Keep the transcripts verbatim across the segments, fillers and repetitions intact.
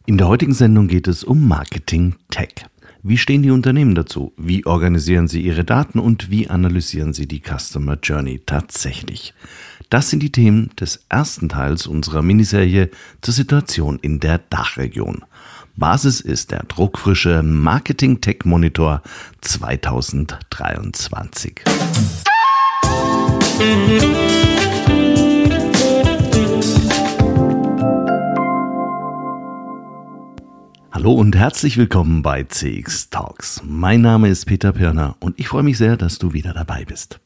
In der heutigen Sendung geht es um Marketing Tech. Wie stehen die Unternehmen dazu? Wie organisieren sie ihre Daten und wie analysieren sie die Customer Journey tatsächlich? Das sind die Themen des ersten Teils unserer Miniserie zur Situation in der Dachregion. Basis ist der druckfrische Marketing Tech Monitor zweitausenddreiundzwanzig. Hallo und herzlich willkommen bei C X Talks. Mein Name ist Peter Pirner und ich freue mich sehr, dass du wieder dabei bist.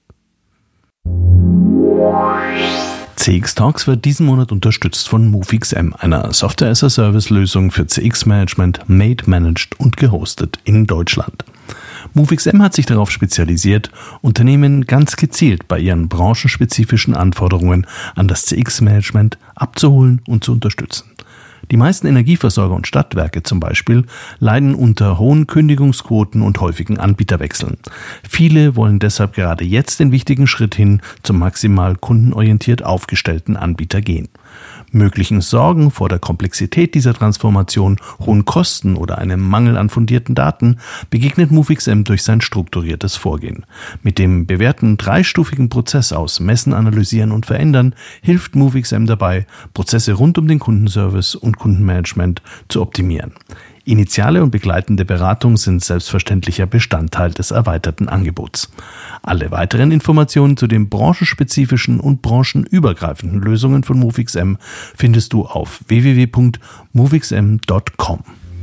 C X Talks wird diesen Monat unterstützt von MoveXM, einer Software-as-a-Service-Lösung für C X-Management, made, managed und gehostet in Deutschland. MoveXM hat sich darauf spezialisiert, Unternehmen ganz gezielt bei ihren branchenspezifischen Anforderungen an das C X-Management abzuholen und zu unterstützen. Die meisten Energieversorger und Stadtwerke zum Beispiel leiden unter hohen Kündigungsquoten und häufigen Anbieterwechseln. Viele wollen deshalb gerade jetzt den wichtigen Schritt hin zum maximal kundenorientiert aufgestellten Anbieter gehen. Möglichen Sorgen vor der Komplexität dieser Transformation, hohen Kosten oder einem Mangel an fundierten Daten begegnet MoveXM durch sein strukturiertes Vorgehen. Mit dem bewährten dreistufigen Prozess aus Messen, Analysieren und Verändern hilft MoveXM dabei, Prozesse rund um den Kundenservice und Kundenmanagement zu optimieren. Initiale und begleitende Beratung sind selbstverständlicher Bestandteil des erweiterten Angebots. Alle weiteren Informationen zu den branchenspezifischen und branchenübergreifenden Lösungen von MoveXM findest du auf w w w punkt movexm punkt com.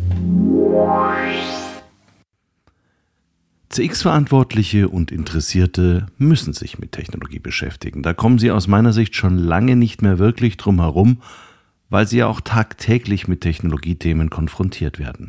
C X-Verantwortliche und Interessierte müssen sich mit Technologie beschäftigen. Da kommen sie aus meiner Sicht schon lange nicht mehr wirklich drum herum, weil sie ja auch tagtäglich mit Technologiethemen konfrontiert werden.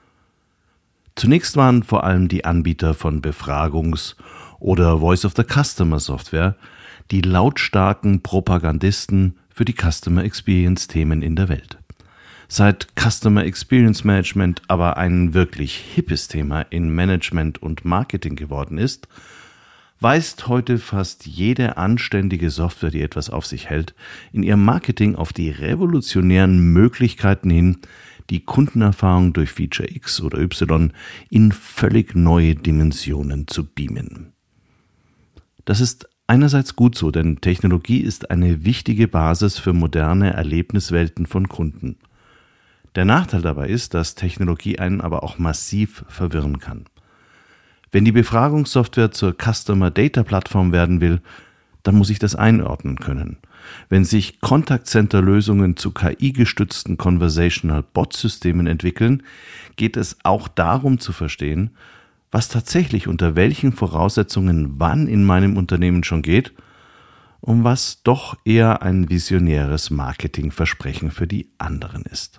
Zunächst waren vor allem die Anbieter von Befragungs- oder Voice-of-the-Customer-Software die lautstarken Propagandisten für die Customer Experience-Themen in der Welt. Seit Customer Experience Management aber ein wirklich hippes Thema in Management und Marketing geworden ist, weist heute fast jede anständige Software, die etwas auf sich hält, in ihrem Marketing auf die revolutionären Möglichkeiten hin, die Kundenerfahrung durch Feature X oder Y in völlig neue Dimensionen zu beamen. Das ist einerseits gut so, denn Technologie ist eine wichtige Basis für moderne Erlebniswelten von Kunden. Der Nachteil dabei ist, dass Technologie einen aber auch massiv verwirren kann. Wenn die Befragungssoftware zur Customer Data Plattform werden will, dann muss ich das einordnen können. Wenn sich Contact Center Lösungen zu K I-gestützten Conversational Bot-Systemen entwickeln, geht es auch darum zu verstehen, was tatsächlich unter welchen Voraussetzungen wann in meinem Unternehmen schon geht und was doch eher ein visionäres Marketingversprechen für die anderen ist.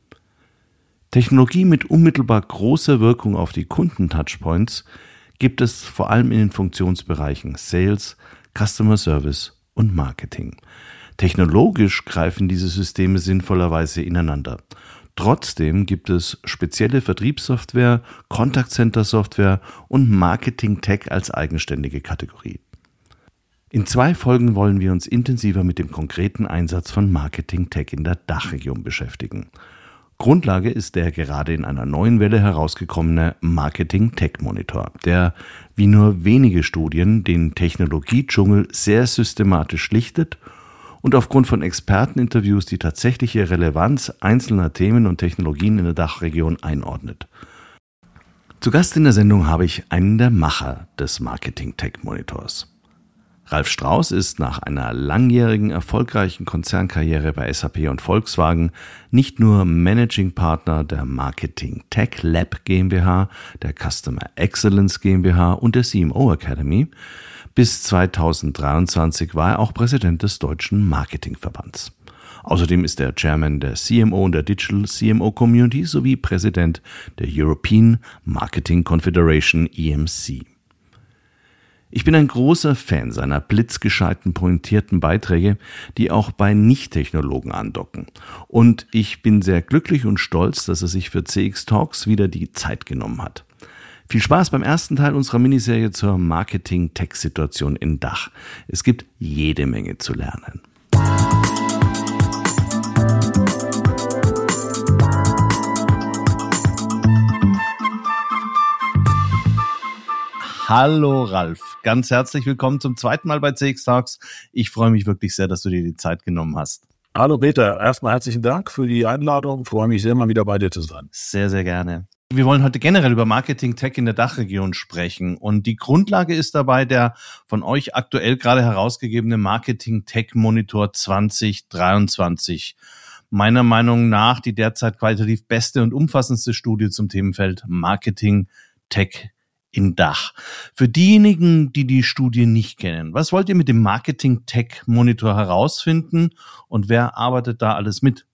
Technologie mit unmittelbar großer Wirkung auf die Kunden-Touchpoints gibt es vor allem in den Funktionsbereichen Sales, Customer Service und Marketing. Technologisch greifen diese Systeme sinnvollerweise ineinander. Trotzdem gibt es spezielle Vertriebssoftware, Contact Center Software und Marketing Tech als eigenständige Kategorie. In zwei Folgen wollen wir uns intensiver mit dem konkreten Einsatz von Marketing Tech in der Dachregion beschäftigen. Grundlage ist der gerade in einer neuen Welle herausgekommene Marketing Tech Monitor, der wie nur wenige Studien den Technologiedschungel sehr systematisch lichtet und aufgrund von Experteninterviews die tatsächliche Relevanz einzelner Themen und Technologien in der Dachregion einordnet. Zu Gast in der Sendung habe ich einen der Macher des Marketing Tech Monitors. Ralf Strauß ist nach einer langjährigen erfolgreichen Konzernkarriere bei S A P und Volkswagen nicht nur Managing Partner der Marketing Tech Lab GmbH, der Customer Excellence GmbH und der C M O Academy. Bis zweitausenddreiundzwanzig war er auch Präsident des Deutschen Marketingverbands. Außerdem ist er Chairman der C M O und der Digital C M O Community sowie Präsident der European Marketing Confederation E M C. Ich bin ein großer Fan seiner blitzgescheiten, pointierten Beiträge, die auch bei Nicht-Technologen andocken. Und ich bin sehr glücklich und stolz, dass er sich für C X Talks wieder die Zeit genommen hat. Viel Spaß beim ersten Teil unserer Miniserie zur Marketing-Tech-Situation in Dach. Es gibt jede Menge zu lernen. Hallo Ralf, ganz herzlich willkommen zum zweiten Mal bei C X Talks. Ich freue mich wirklich sehr, dass du dir die Zeit genommen hast. Hallo Peter, erstmal herzlichen Dank für die Einladung. Ich freue mich sehr, mal wieder bei dir zu sein. Sehr, sehr gerne. Wir wollen heute generell über Marketing Tech in der Dachregion sprechen und die Grundlage ist dabei der von euch aktuell gerade herausgegebene Marketing Tech Monitor zwanzig dreiundzwanzig. Meiner Meinung nach die derzeit qualitativ beste und umfassendste Studie zum Themenfeld Marketing Tech in Dach. Für diejenigen, die die Studie nicht kennen, was wollt ihr mit dem Marketing Tech Monitor herausfinden und wer arbeitet da alles mit?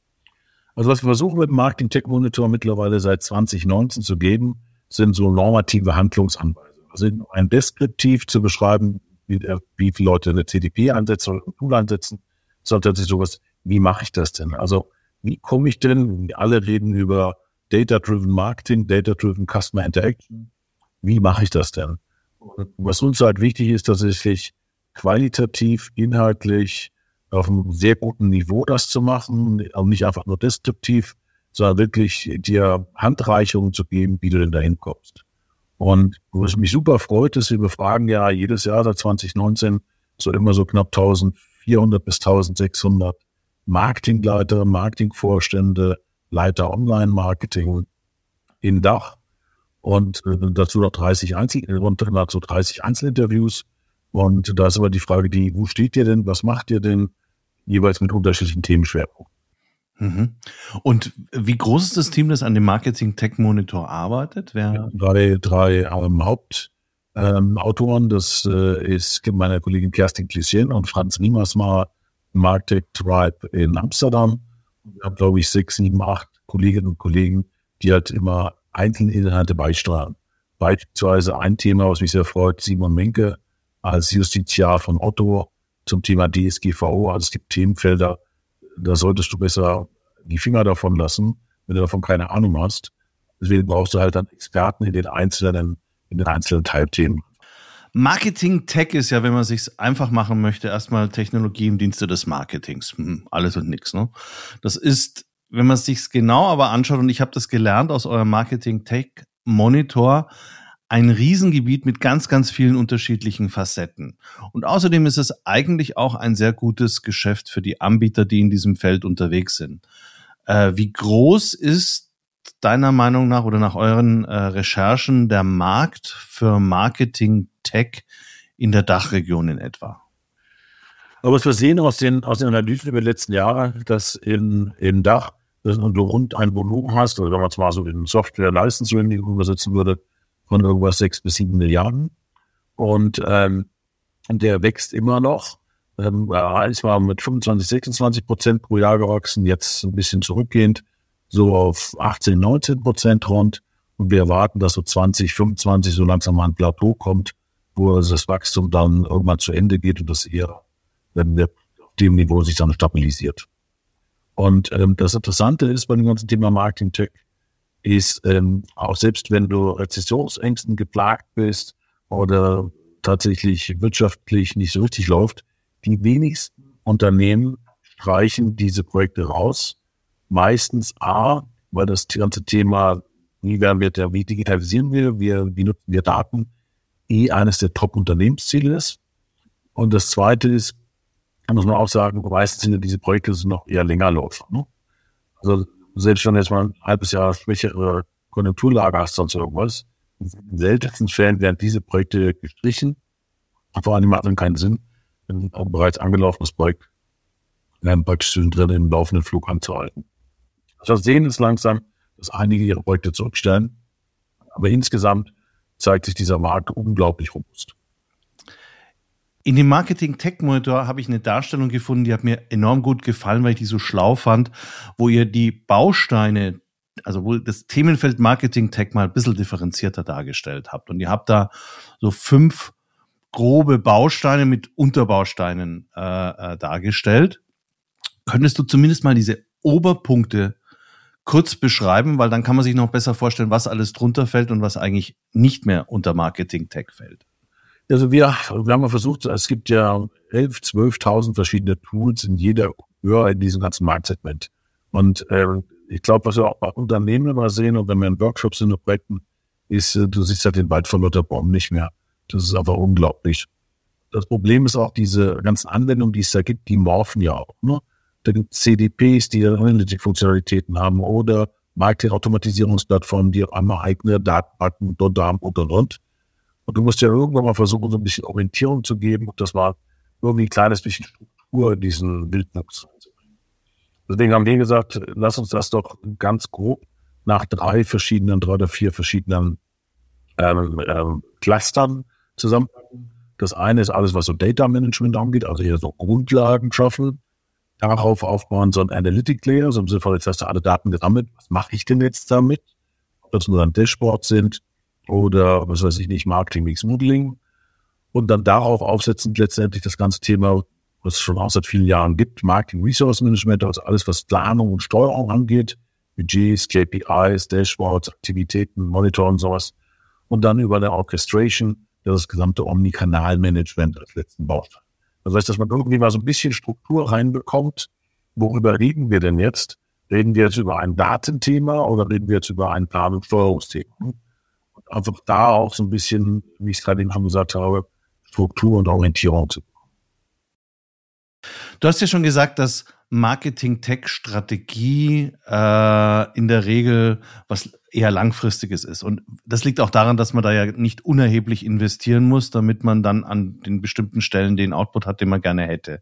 Also was wir versuchen mit dem Marketing Tech Monitor mittlerweile seit zwanzig neunzehn zu geben, sind so normative Handlungsanweisungen. Also ein Deskriptiv zu beschreiben, wie, wie viele Leute eine C D P einsetzen oder ein Tool einsetzen, sollte sich sowas, wie mache ich das denn? Also wie komme ich denn, alle reden über Data-Driven Marketing, Data-Driven Customer Interaction, wie mache ich das denn? Und was uns halt wichtig ist, tatsächlich qualitativ, inhaltlich auf einem sehr guten Niveau das zu machen, also nicht einfach nur deskriptiv, sondern wirklich dir Handreichungen zu geben, wie du denn dahin kommst. Und was mich super freut, ist, wir befragen ja jedes Jahr seit zwanzig neunzehn so immer so knapp eintausendvierhundert bis eintausendsechshundert Marketingleiter, Marketingvorstände, Leiter Online-Marketing in Dach. Und dazu noch dreißig Einzel- rund so dreißig Einzelinterviews. Und da ist aber die Frage, die, wo steht ihr denn, was macht ihr denn, jeweils mit unterschiedlichen Themenschwerpunkten. Mhm. Und wie groß ist das Team, das an dem Marketing Tech Monitor arbeitet? Wer? Ja, drei drei ähm, Hauptautoren, ähm, das äh, ist meine Kollegin Kerstin Klischien und Franz Riemersma, Martech Tribe in Amsterdam. Wir haben, glaube ich, sechs, sieben, acht Kolleginnen und Kollegen, die halt immer einzelne Inhalte beisteuern. Beispielsweise ein Thema, was mich sehr freut, Simon Menke als Justiziar von Otto zum Thema D S G V O. Also es gibt Themenfelder, da solltest du besser die Finger davon lassen, wenn du davon keine Ahnung hast. Deswegen brauchst du halt dann Experten in den einzelnen, in den einzelnen Teilthemen. Marketing Tech ist ja, wenn man sich's einfach machen möchte, erstmal Technologie im Dienste des Marketings. Hm, alles und nichts, ne? Das ist, wenn man sich's genau aber anschaut, und ich habe das gelernt aus eurem Marketing Tech Monitor, ein Riesengebiet mit ganz, ganz vielen unterschiedlichen Facetten. Und außerdem ist es eigentlich auch ein sehr gutes Geschäft für die Anbieter, die in diesem Feld unterwegs sind. Äh, wie groß ist deiner Meinung nach oder nach euren äh, Recherchen der Markt für Marketing Tech in der Dachregion in etwa? Aber was wir sehen aus den, aus den Analysen über die letzten Jahre, dass in, in Dach, dass du rund ein Volumen hast, oder wenn man es mal so in Software-License-Revenue übersetzen würde, von irgendwas sechs bis sieben Milliarden. Und ähm, der wächst immer noch. Ähm, er ist mal mit fünfundzwanzig, sechsundzwanzig Prozent pro Jahr gewachsen, jetzt ein bisschen zurückgehend, so auf achtzehn, neunzehn Prozent rund. Und wir erwarten, dass so zwanzig, fünfundzwanzig so langsam mal ein Plateau kommt, wo also das Wachstum dann irgendwann zu Ende geht und das eher wenn wir auf dem Niveau sich dann stabilisiert. Und ähm, das Interessante ist bei dem ganzen Thema Marketing Tech, ist ähm, auch selbst wenn du Rezessionsängsten geplagt bist oder tatsächlich wirtschaftlich nicht so richtig läuft, die wenigsten Unternehmen streichen diese Projekte raus. Meistens A, weil das ganze Thema, wie werden wir, wie digitalisieren wir, wie, wie nutzen wir Daten, eh eines der Top-Unternehmensziele ist. Und das Zweite ist, kann muss man auch sagen, meistens sind ja diese Projekte noch eher länger laufen. Ne? Also selbst wenn du jetzt mal ein halbes Jahr schwächere Konjunkturlage hast, sonst irgendwas, in den seltensten Fällen werden diese Projekte gestrichen. Vor allem macht es keinen Sinn, wenn ein bereits angelaufenes Projekt praktisch drin im laufenden Flug anzuhalten. Was wir sehen ist langsam, dass einige ihre Projekte zurückstellen, aber insgesamt zeigt sich dieser Markt unglaublich robust. In dem Marketing Tech Monitor habe ich eine Darstellung gefunden, die hat mir enorm gut gefallen, weil ich die so schlau fand, wo ihr die Bausteine, also wo das Themenfeld Marketing Tech mal ein bisschen differenzierter dargestellt habt. Und ihr habt da so fünf grobe Bausteine mit Unterbausteinen äh, äh, dargestellt. Könntest du zumindest mal diese Oberpunkte kurz beschreiben, weil dann kann man sich noch besser vorstellen, was alles drunter fällt und was eigentlich nicht mehr unter Marketing Tech fällt. Also wir, wir haben mal versucht, es gibt ja elf, zwölftausend verschiedene Tools in jeder Höhe in diesem ganzen Marktsegment. Und äh, ich glaube, was wir auch bei Unternehmen immer sehen und wenn wir in Workshops sind und Projekten, ist, du siehst halt den Wald vor lauter Bäumen nicht mehr. Das ist einfach unglaublich. Das Problem ist auch, diese ganzen Anwendungen, die es da gibt, die morphen ja auch. Ne? Da gibt es C D Ps, die Analytic-Funktionalitäten haben oder Marketing-Automatisierungsplattformen, die auch einmal eigene Datenbanken dort haben und und und. Und du musst ja irgendwann mal versuchen, so ein bisschen Orientierung zu geben. Und das war irgendwie ein kleines bisschen Struktur in diesen Wildwuchs reinzubringen. Deswegen haben wir gesagt, lass uns das doch ganz grob nach drei verschiedenen, drei oder vier verschiedenen ähm, ähm, Clustern zusammenpacken. Das eine ist alles, was so Data Management angeht, also hier so Grundlagen schaffen, darauf aufbauen so ein Analytic Layer, so im Sinne von, jetzt hast du alle Daten gesammelt, was mache ich denn jetzt damit? Ob das nur ein Dashboard sind oder, was weiß ich nicht, Marketing Mix Modeling und dann darauf aufsetzend letztendlich das ganze Thema, was es schon auch seit vielen Jahren gibt, Marketing Resource Management, also alles, was Planung und Steuerung angeht, Budgets, K P Is, Dashboards, Aktivitäten, Monitor und sowas und dann über eine Orchestration, das gesamte Omnikanal-Management als letzten Baustein. Das heißt, dass man irgendwie mal so ein bisschen Struktur reinbekommt. Worüber reden wir denn jetzt? Reden wir jetzt über ein Datenthema oder reden wir jetzt über ein Plan- und Steuerungsthema? Und einfach da auch so ein bisschen, wie ich es gerade eben schon gesagt habe, Struktur und Orientierung zu bekommen. Du hast ja schon gesagt, dass Marketing-Tech-Strategie äh, in der Regel was eher Langfristiges ist. Und das liegt auch daran, dass man da ja nicht unerheblich investieren muss, damit man dann an den bestimmten Stellen den Output hat, den man gerne hätte.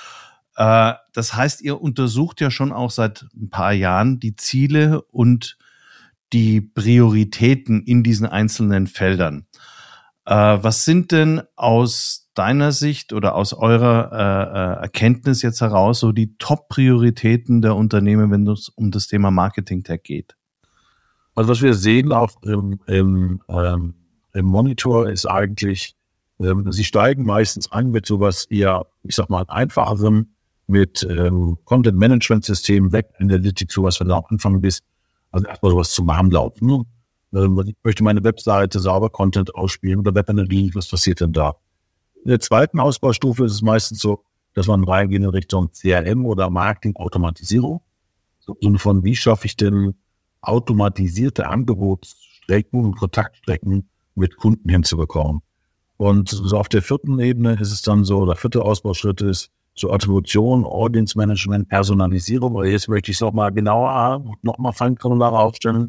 Äh, das heißt, ihr untersucht ja schon auch seit ein paar Jahren die Ziele und die Prioritäten in diesen einzelnen Feldern. Äh, was sind denn aus deiner Sicht oder aus eurer äh, Erkenntnis jetzt heraus so die Top-Prioritäten der Unternehmen, wenn es um das Thema Marketing-Tech geht? Also was wir sehen auch im, im, ähm, im Monitor ist eigentlich, ähm, sie steigen meistens an mit sowas eher, ich sag mal, einfacherem, mit ähm, Content-Management-Systemen, Web-Analytics, sowas, wenn du am Anfang bist. Also erstmal sowas zum Warmlaufen. Ne? Ähm, ich möchte meine Webseite sauber Content ausspielen oder Web-Analytics, was passiert denn da? In der zweiten Ausbaustufe ist es meistens so, dass man reingeht in Richtung C R M oder Marketing-Automatisierung. So im Sinne von, wie schaffe ich denn automatisierte Angebotsstrecken und Kontaktstrecken mit Kunden hinzubekommen. Und so auf der vierten Ebene ist es dann so, der vierte Ausbauschritt ist so Attribution, Audience Management, Personalisierung. Aber jetzt möchte ich es nochmal genauer, nochmal Fallgranulare aufstellen.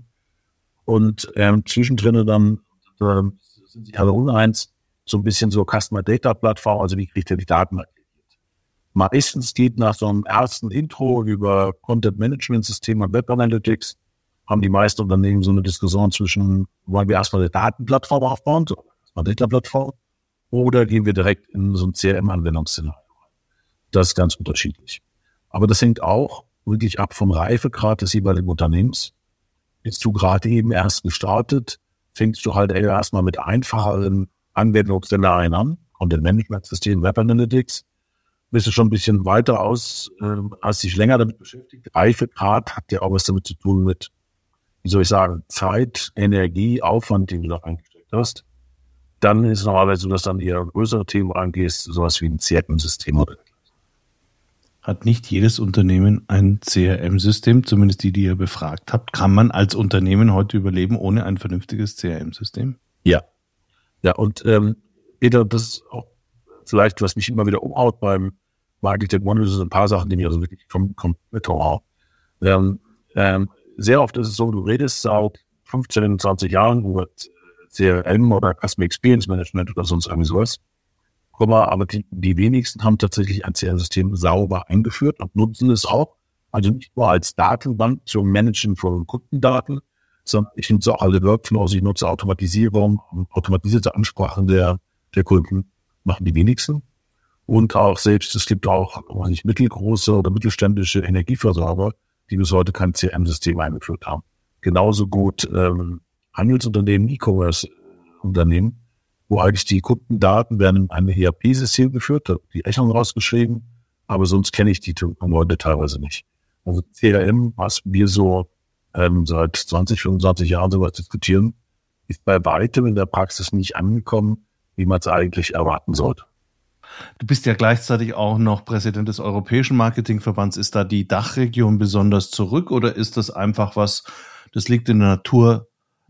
Und ähm, zwischendrin dann äh, sind sie alle uneins, so ein bisschen so Customer Data Plattform, also wie kriegt ihr die Daten aggregiert. Meistens geht nach so einem ersten Intro über Content Management System und Web Analytics, haben die meisten Unternehmen so eine Diskussion zwischen, wollen wir erstmal eine Datenplattform aufbauen, so eine Data-Plattform, oder gehen wir direkt in so ein C R M-Anwendungsszenario. Das ist ganz unterschiedlich. Aber das hängt auch wirklich ab vom Reifegrad des jeweiligen Unternehmens. Bist du gerade eben erst gestartet, fängst du halt erstmal mit einfacheren Anwendungsszenarien an, Content-Management-System, Web Analytics, bist du schon ein bisschen weiter aus, äh, hast dich länger damit beschäftigt. Reifegrad hat ja auch was damit zu tun mit, wie soll ich sagen, Zeit, Energie, Aufwand, den du da reingesteckt hast. Dann ist es normalerweise so, dass dann eher größere Themen angehst, sowas wie ein C R M-System oder Hat nicht jedes Unternehmen ein C R M-System, zumindest die, die ihr befragt habt? Kann man als Unternehmen heute überleben ohne ein vernünftiges C R M-System? Ja. Ja, und ähm, das ist auch vielleicht, was mich immer wieder umhaut beim Marketing One, das sind ein paar Sachen, die mich also wirklich komplett umhauen. Ähm, ähm, sehr oft ist es so, du redest seit fünfzehn, zwanzig Jahren über C R M oder Customer Experience Management oder sonst irgendwie sowas. Aber die, die wenigsten haben tatsächlich ein C R M-System sauber eingeführt und nutzen es auch. Also nicht nur als Datenbank zum Managen von Kundendaten, sondern ich nutze auch alle Workflows, ich nutze Automatisierung, automatisierte Ansprachen der, der Kunden, machen die wenigsten. Und auch selbst, es gibt auch nicht mittelgroße oder mittelständische Energieversorger, die bis heute kein C R M-System eingeführt haben. Genauso gut ähm, Handelsunternehmen, E-Commerce-Unternehmen, wo eigentlich die Kundendaten werden in ein E R P-System geführt, die Rechnung rausgeschrieben, aber sonst kenne ich die Leute teilweise nicht. Also C R M, was wir so ähm, seit zwanzig, fünfundzwanzig Jahren sowas diskutieren, ist bei weitem in der Praxis nicht angekommen, wie man es eigentlich erwarten sollte. Du bist ja gleichzeitig auch noch Präsident des Europäischen Marketingverbands. Ist da die Dachregion besonders zurück oder ist das einfach was, das liegt in der Natur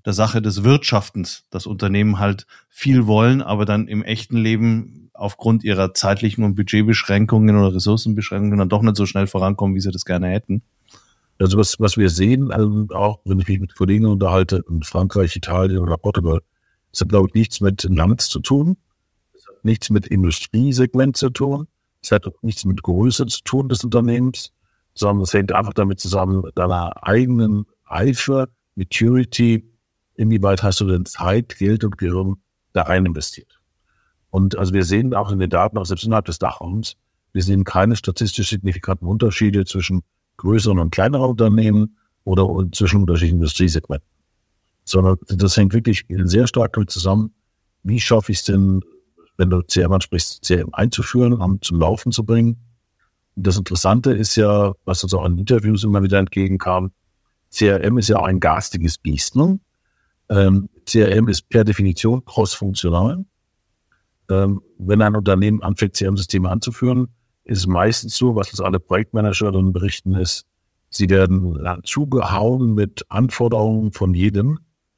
der Sache des Wirtschaftens, dass Unternehmen halt viel wollen, aber dann im echten Leben aufgrund ihrer zeitlichen und Budgetbeschränkungen oder Ressourcenbeschränkungen dann doch nicht so schnell vorankommen, wie sie das gerne hätten. Also was, was wir sehen, also auch wenn ich mich mit Kollegen unterhalte in Frankreich, Italien oder Portugal, es hat, glaube ich, nichts mit Land zu tun, es hat nichts mit Industriesegment zu tun, es hat auch nichts mit Größe zu tun des Unternehmens, sondern es hängt einfach damit zusammen, mit deiner eigenen Eifer, Maturity, inwieweit hast du denn Zeit, Geld und Gehirn da rein investiert. Und also wir sehen auch in den Daten, auch selbst innerhalb des Dachraums, wir sehen keine statistisch signifikanten Unterschiede zwischen größeren und kleineren Unternehmen oder zwischen unterschiedlichen Industriesegmenten. Sondern das hängt wirklich sehr stark damit zusammen, wie schaffe ich es denn, wenn du C R M ansprichst, C R M einzuführen und zum Laufen zu bringen. Und das Interessante ist ja, was uns auch in Interviews immer wieder entgegenkam, C R M ist ja auch ein garstiges Biest. Ne? Ähm, C R M ist per Definition cross-funktional. Ähm, wenn ein Unternehmen anfängt, C R M-Systeme anzuführen, ist es meistens so, was uns alle Projektmanager dann berichten, ist, sie werden zugehauen mit Anforderungen von jedem.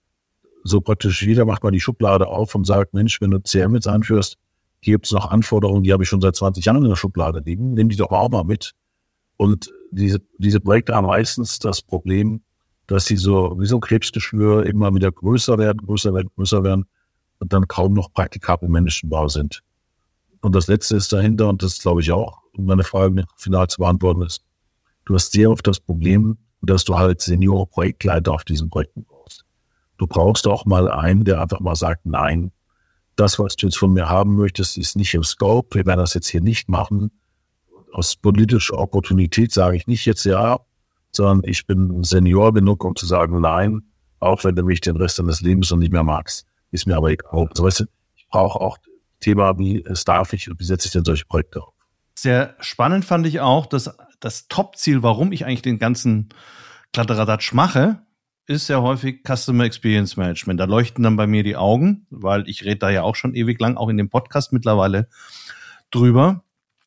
So praktisch jeder macht mal die Schublade auf und sagt, Mensch, wenn du C R M jetzt einführst, hier gibt es noch Anforderungen, die habe ich schon seit zwanzig Jahren in der Schublade liegen, nimm die doch auch mal mit. Und diese, diese Projekte haben meistens das Problem, dass sie so wie so ein Krebsgeschwür immer wieder größer werden, größer werden, größer werden und dann kaum noch praktikabel Menschenbau sind. Und das Letzte ist dahinter, und das glaube ich auch, um meine Frage final zu beantworten ist, du hast sehr oft das Problem, dass du halt Senior-Projektleiter auf diesen Projekten brauchst. Du brauchst auch mal einen, der einfach mal sagt, nein, das, was du jetzt von mir haben möchtest, ist nicht im Scope, wir werden das jetzt hier nicht machen. Aus politischer Opportunität sage ich nicht jetzt ja, sondern ich bin Senior genug, um zu sagen, nein, auch wenn du mich den Rest deines Lebens noch nicht mehr magst, ist mir aber egal. Also, weißt du, ich brauche auch Thema, wie es darf ich und wie setze ich denn solche Projekte auf? Sehr spannend fand ich auch, dass das Top-Ziel, warum ich eigentlich den ganzen Kladderadatsch mache, ist sehr häufig Customer Experience Management. Da leuchten dann bei mir die Augen, weil ich rede da ja auch schon ewig lang, auch in dem Podcast mittlerweile drüber.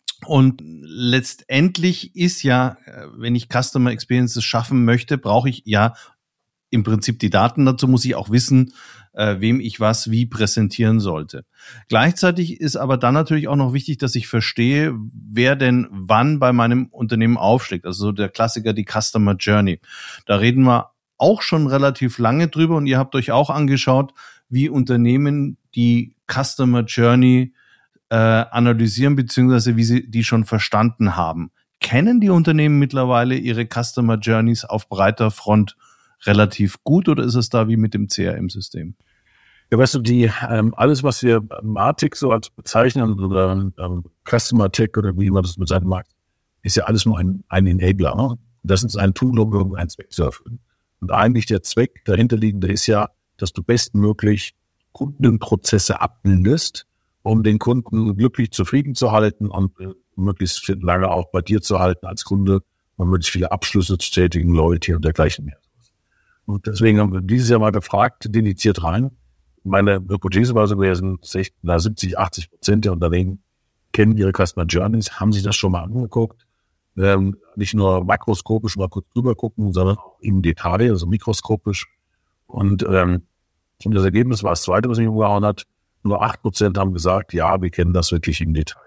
Und letztendlich ist ja, wenn ich Customer Experiences schaffen möchte, brauche ich ja im Prinzip die Daten. Dazu muss ich auch wissen, äh, wem ich was wie präsentieren sollte. Gleichzeitig ist aber dann natürlich auch noch wichtig, dass ich verstehe, wer denn wann bei meinem Unternehmen aufschlägt. Also so der Klassiker, die Customer Journey. Da reden wir auch schon relativ lange drüber und ihr habt euch auch angeschaut, wie Unternehmen die Customer Journey äh, analysieren, beziehungsweise wie sie die schon verstanden haben. Kennen die Unternehmen mittlerweile ihre Customer Journeys auf breiter Front relativ gut oder ist es da wie mit dem C R M-System? Ja, weißt du, die ähm, alles, was wir Martech so als bezeichnen oder ähm, Customer Tech oder wie man das bezeichnen mag, ist ja alles nur ein, ein Enabler. Ne? Das ist ein Tool, um irgendeinen Zweck zu erfüllen. Und eigentlich der Zweck dahinterliegende ist ja, dass du bestmöglich Kundenprozesse abbildest, um den Kunden glücklich zufrieden zu halten und äh, möglichst lange auch bei dir zu halten als Kunde und möglichst viele Abschlüsse zu tätigen, Loyalty und dergleichen mehr. Und deswegen haben wir dieses Jahr mal gefragt, dediziert rein. Meine Hypothese war so gewesen, siebzig, achtzig Prozent der Unternehmen kennen ihre Customer Journeys, haben sich das schon mal angeguckt. Ähm, nicht nur makroskopisch mal kurz drüber gucken, sondern auch im Detail, also mikroskopisch. Und ähm, das Ergebnis war das Zweite, was mich umgehauen hat. Nur acht Prozent haben gesagt, ja, wir kennen das wirklich im Detail.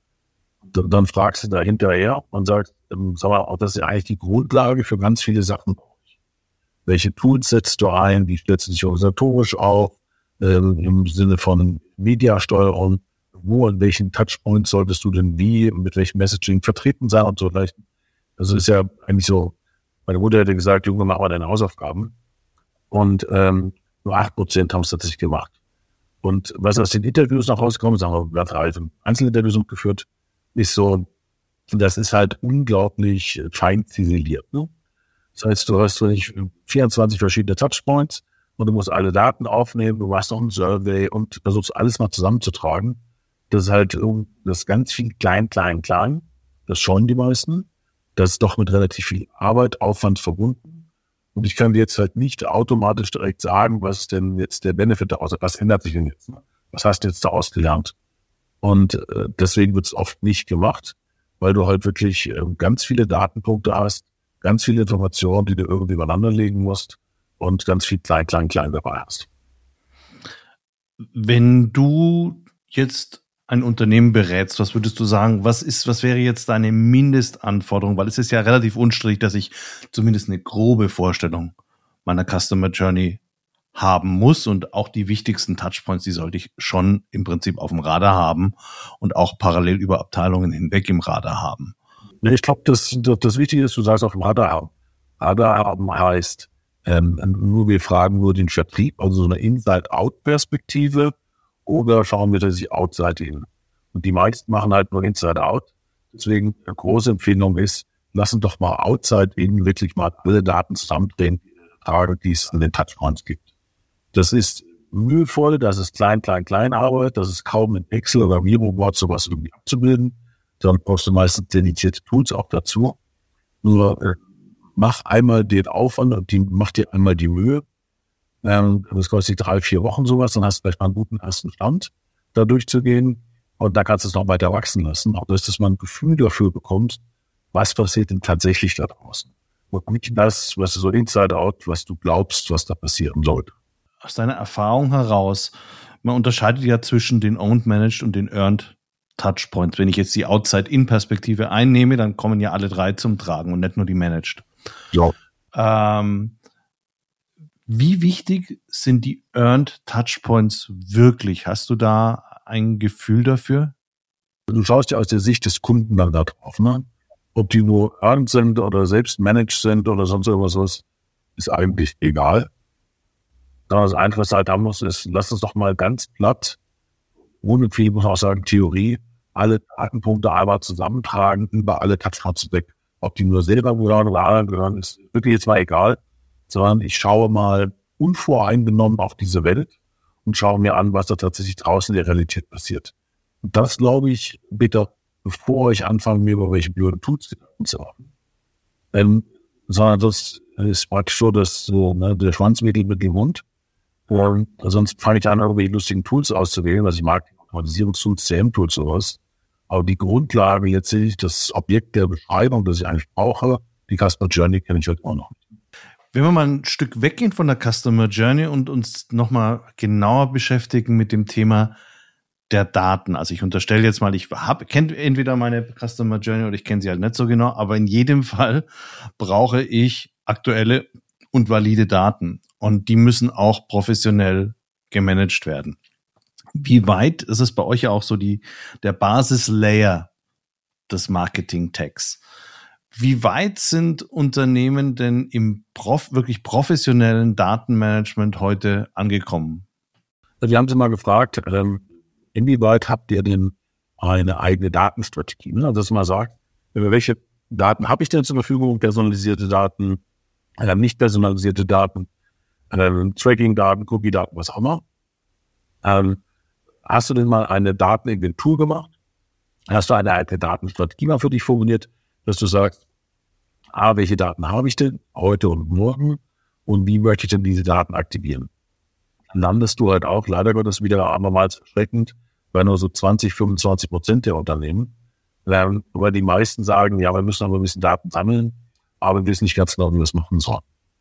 Und dann fragst du da hinterher und sagst, ähm, sag mal, auch das ist ja eigentlich die Grundlage für ganz viele Sachen. Welche Tools setzt du ein? Wie stellst du dich organisatorisch auf? Ähm, im Sinne von Mediasteuerung? Wo und welchen Touchpoints solltest du denn wie, mit welchem Messaging vertreten sein und so gleich? Das ist ja eigentlich so, meine Mutter hätte gesagt, Junge, mach mal deine Hausaufgaben. Und ähm, nur acht Prozent haben es tatsächlich gemacht. Und was aus den Interviews noch rausgekommen ist, haben wir halt Einzelinterviews geführt, ist so, das ist halt unglaublich fein ziseliert. Ne? Das heißt, du hast nicht vierundzwanzig verschiedene Touchpoints und du musst alle Daten aufnehmen, du machst noch ein Survey und versuchst alles mal zusammenzutragen. Das ist halt das ist ganz viel klein, klein, klein. Das scheuen die meisten. Das ist doch mit relativ viel Arbeit, Aufwand verbunden. Und ich kann dir jetzt halt nicht automatisch direkt sagen, was ist denn jetzt der Benefit daraus, was ändert sich denn jetzt? Was hast du jetzt daraus gelernt? Und äh, deswegen wird es oft nicht gemacht, weil du halt wirklich äh, ganz viele Datenpunkte hast, ganz viele Informationen, die du irgendwie übereinander legen musst. und ganz viel klein, klein, klein dabei hast. Wenn du jetzt ein Unternehmen berätst, was würdest du sagen, was ist, was wäre jetzt deine Mindestanforderung? Weil es ist ja relativ unstrittig, dass ich zumindest eine grobe Vorstellung meiner Customer Journey haben muss und auch die wichtigsten Touchpoints, die sollte ich schon im Prinzip auf dem Radar haben und auch parallel über Abteilungen hinweg im Radar haben. Ich glaube, das, das, das Wichtige ist, du sagst auf dem Radar haben. Radar haben heißt, ähm, nur wir fragen nur den Vertrieb, also so eine Inside-Out-Perspektive, oder schauen wir tatsächlich Outside-In. Und die meisten machen halt nur Inside-Out. Deswegen eine große Empfehlung ist, lassen doch mal Outside-In wirklich mal alle Daten zusammendrehen, die es an den Touchpoints gibt. Das ist mühevoll, das ist klein, klein, klein Arbeit, das ist kaum in Excel oder Miroboard sowas irgendwie abzubilden. Dann brauchst du meistens dedizierte Tools auch dazu. Nur äh, mach einmal den Aufwand und die, mach dir einmal die Mühe. Ähm, das kostet drei, vier Wochen sowas, dann hast du vielleicht mal einen guten ersten Stand, da durchzugehen. Und da kannst du es noch weiter wachsen lassen. Auch dass du mal ein Gefühl dafür bekommst, was passiert denn tatsächlich da draußen. Und nicht das, was du so inside out, was du glaubst, was da passieren sollte. Aus deiner Erfahrung heraus, man unterscheidet ja zwischen den Owned, Managed und den Earned Touchpoints. Wenn ich jetzt die Outside-In-Perspektive einnehme, dann kommen ja alle drei zum Tragen und nicht nur die Managed. Ja. Ähm, wie wichtig sind die Earned Touchpoints wirklich? Hast du da ein Gefühl dafür? Du schaust ja aus der Sicht des Kunden dann da drauf, ne? Ob die nur earned sind oder selbst managed sind oder sonst irgendwas, ist eigentlich egal. Das Einzige, was du halt haben musst, ist, lass uns doch mal ganz platt, ohne viel, muss man auch sagen, Theorie, alle Datenpunkte einmal zusammentragen, über alle Touchpoints weg. Ob die nur selber gehören oder anderen gehören, ist wirklich jetzt mal egal, sondern ich schaue mal unvoreingenommen auf diese Welt und schaue mir an, was da tatsächlich draußen in der Realität passiert. Und das, glaube ich, bitte, bevor ich anfange, mir über welche blöden Tools zu machen. Ähm, sondern das ist praktisch so, dass so, ne, der Schwanzwedel mit dem Hund. Und sonst fange ich an, irgendwelche lustigen Tools auszuwählen, was ich mag, Automatisierungstools, C M Tools, sowas. Aber die Grundlage, jetzt sehe ich das Objekt der Beschreibung, das ich eigentlich brauche, die Customer Journey kenne ich halt auch noch nicht. Wenn wir mal ein Stück weggehen von der Customer Journey und uns nochmal genauer beschäftigen mit dem Thema der Daten. Also ich unterstelle jetzt mal, ich habe kenne entweder meine Customer Journey oder ich kenne sie halt nicht so genau, aber in jedem Fall brauche ich aktuelle und valide Daten. Und die müssen auch professionell gemanagt werden. Wie weit ist es bei euch ja auch so die, der Basislayer des Marketing-Tags? Wie weit sind Unternehmen denn im prof, wirklich professionellen Datenmanagement heute angekommen? Wir haben sie mal gefragt, ähm, inwieweit habt ihr denn eine eigene Datenstrategie? Ne? Also dass man sagt, welche Daten habe ich denn zur Verfügung? Personalisierte Daten, äh, nicht personalisierte Daten, ähm, Tracking-Daten, Cookie-Daten, was auch immer. Ähm, hast du denn mal eine Dateninventur gemacht? Hast du eine eigene Datenstrategie mal für dich formuliert, dass du sagst, ah, welche Daten habe ich denn heute und morgen und wie möchte ich denn diese Daten aktivieren? Dann landest du halt auch, leider Gottes wieder abermals erschreckend, bei nur so zwanzig, fünfundzwanzig Prozent der Unternehmen, weil die meisten sagen, ja, wir müssen aber ein bisschen Daten sammeln, aber wir wissen nicht ganz genau, wie wir es machen sollen.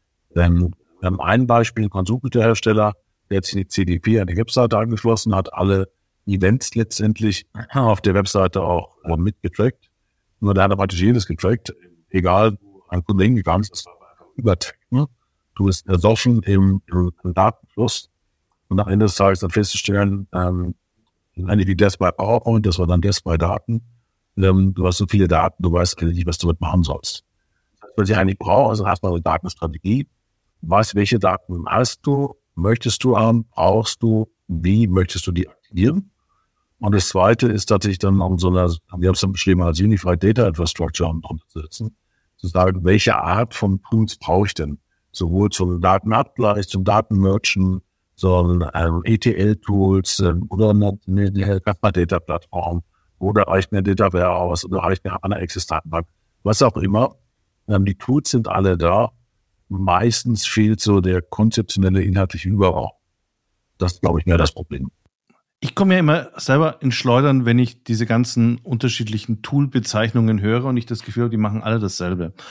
Denn wir haben ein Beispiel, ein Konsumgüterhersteller, der jetzt die C D P an die Webseite angeschlossen hat, alle Events letztendlich auf der Webseite auch mitgetrackt. Nur da hat er praktisch jedes getrackt, egal, wo ein Kunde hingegangen ist, das war einfach übertrackt. Ne? Du bist ersoffen im, im, im Datenfluss und am Ende des Tages dann festzustellen, ähm, eine wie das bei PowerPoint, das war dann das bei Daten. Ähm, du hast so viele Daten, du weißt eigentlich nicht, was du damit machen sollst. Das heißt, was ich eigentlich brauche, also erstmal eine Datenstrategie. Weißt, welche Daten hast du, möchtest du haben, brauchst du, wie möchtest du die aktivieren? Und das Zweite ist tatsächlich dann um so einer, wir haben es dann beschrieben als Unified Data Infrastructure umzusetzen, zu sagen, welche Art von Tools brauche ich denn? Sowohl zum Datenabgleich, zum Datenmerchen, sondern ähm, E T L-Tools ähm, oder eine, eine Customer Data Plattform oder reicht mir Data Warehouse oder reicht mir eine Access-Datenbank, was auch immer. Ähm, die Tools sind alle da. Meistens fehlt so der konzeptionelle inhaltliche Überbau. Das ist, glaube ich, mehr das Problem. Ich komme ja immer selber ins Schleudern, wenn ich diese ganzen unterschiedlichen Tool-Bezeichnungen höre und ich das Gefühl habe, die machen alle dasselbe.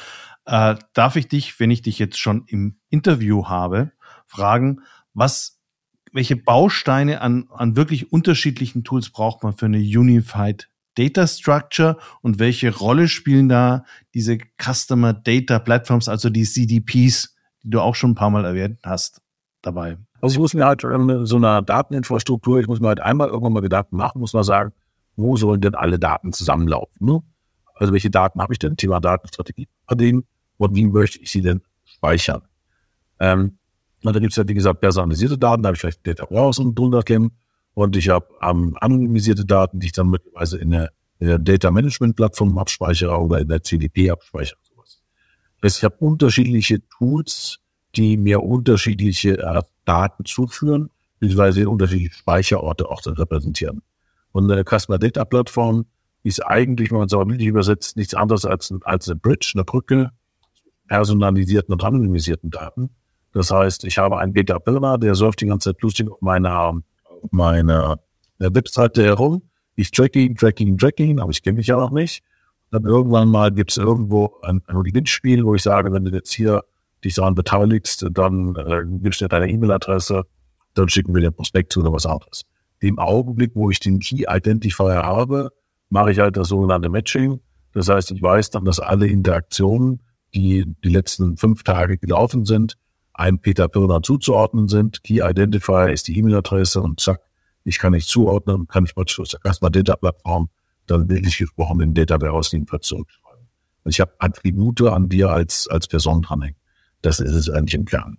Äh, darf ich dich, wenn ich dich jetzt schon im Interview habe, fragen, was, welche Bausteine an, an wirklich unterschiedlichen Tools braucht man für eine Unified Data Structure und welche Rolle spielen da diese Customer Data Platforms, also die C D Ps, die du auch schon ein paar Mal erwähnt hast, dabei? Also ich muss mir halt so eine Dateninfrastruktur, ich muss mir halt einmal irgendwann mal Gedanken machen, muss man sagen, wo sollen denn alle Daten zusammenlaufen? Ne? Also welche Daten habe ich denn? Thema Datenstrategie verdienen und wie möchte ich sie denn speichern? Ähm, und da gibt es ja, wie gesagt, personalisierte Daten, da habe ich vielleicht Data Warehouse und drunter kennen. Und ich habe ähm, anonymisierte Daten, die ich dann möglicherweise in der, in der Data Management Plattform abspeichere oder in der C D P abspeichere. Sowas. Das heißt, ich habe unterschiedliche Tools, die mir unterschiedliche äh, Daten zuführen, beziehungsweise unterschiedliche Speicherorte auch repräsentieren. Und eine Customer Data Plattform ist eigentlich, wenn man es aber bildlich übersetzt, nichts anderes als, als eine Bridge, eine Brücke, personalisierten und anonymisierten Daten. Das heißt, ich habe einen Data Builder, der surft die ganze Zeit lustig auf meiner meine Webseite herum. Ich track ihn, track ihn, track ihn, aber ich kenne mich ja noch nicht. Dann irgendwann mal gibt es irgendwo ein, ein Gewinnspiel, wo ich sage, wenn du jetzt hier dich daran beteiligst, dann äh, gibst du dir deine E-Mail-Adresse, dann schicken wir dir Prospekt zu oder was anderes. Im Augenblick, wo ich den Key Identifier habe, mache ich halt das sogenannte Matching. Das heißt, ich weiß dann, dass alle Interaktionen, die die letzten fünf Tage gelaufen sind, einem Peter Pirner zuzuordnen sind. Key Identifier ist die E-Mail-Adresse und zack, ich kann nicht zuordnen, kann ich mal aus der Customer Data Plattform dann wirklich gesprochen in Data Warehouse jedenfalls zurückschreiben. Und ich habe Attribute an dir als, als Person dranhängen. Das ist es eigentlich im Kern.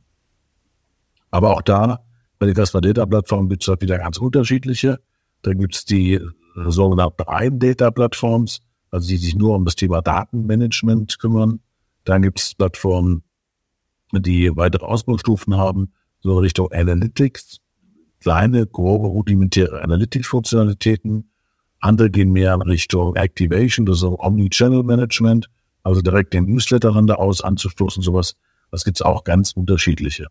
Aber auch da, bei der Customer Data Plattform gibt es halt wieder ganz unterschiedliche. Da gibt es die äh, sogenannten reinen Data Plattforms, also die sich nur um das Thema Datenmanagement kümmern. Dann gibt es Plattformen, die weitere Ausbaustufen haben, so Richtung Analytics, kleine, grobe, rudimentäre Analytics-Funktionalitäten. Andere gehen mehr in Richtung Activation, das ist auch Omni-Channel-Management, also direkt den Newsletter-Rande aus anzustoßen, sowas. Das gibt es auch ganz unterschiedliche.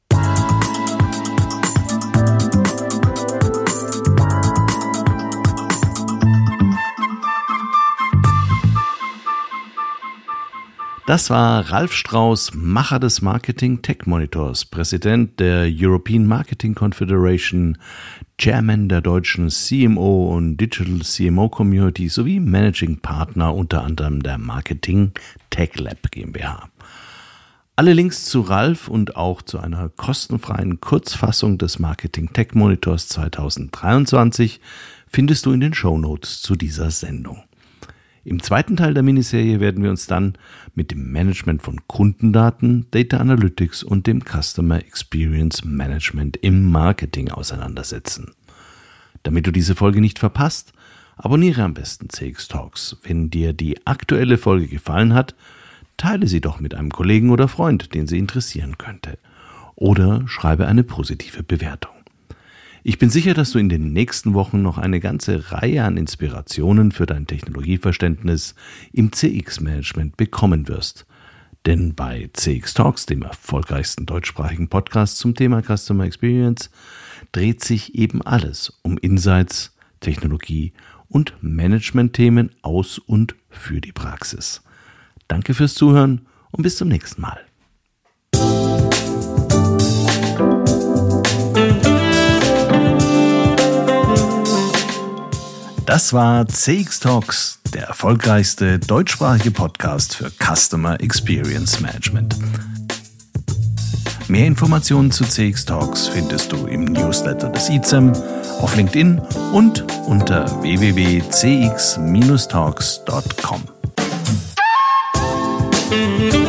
Das war Ralf Strauß, Macher des Marketing Tech Monitors, Präsident der European Marketing Confederation, Chairman der deutschen C M O und Digital C M O Community sowie Managing Partner unter anderem der Marketing Tech Lab GmbH. Alle Links zu Ralf und auch zu einer kostenfreien Kurzfassung des Marketing Tech Monitors zwanzig dreiundzwanzig findest du in den Shownotes zu dieser Sendung. Im zweiten Teil der Miniserie werden wir uns dann mit dem Management von Kundendaten, Data Analytics und dem Customer Experience Management im Marketing auseinandersetzen. Damit du diese Folge nicht verpasst, abonniere am besten C X Talks. Wenn dir die aktuelle Folge gefallen hat, teile sie doch mit einem Kollegen oder Freund, den sie interessieren könnte. Oder schreibe eine positive Bewertung. Ich bin sicher, dass du in den nächsten Wochen noch eine ganze Reihe an Inspirationen für dein Technologieverständnis im C X-Management bekommen wirst. Denn bei C X Talks, dem erfolgreichsten deutschsprachigen Podcast zum Thema Customer Experience, dreht sich eben alles um Insights, Technologie und Management-Themen aus und für die Praxis. Danke fürs Zuhören und bis zum nächsten Mal. Das war C X Talks, der erfolgreichste deutschsprachige Podcast für Customer Experience Management. Mehr Informationen zu C X Talks findest du im Newsletter des I Z E M, auf LinkedIn und unter w w w punkt c x Talks punkt com.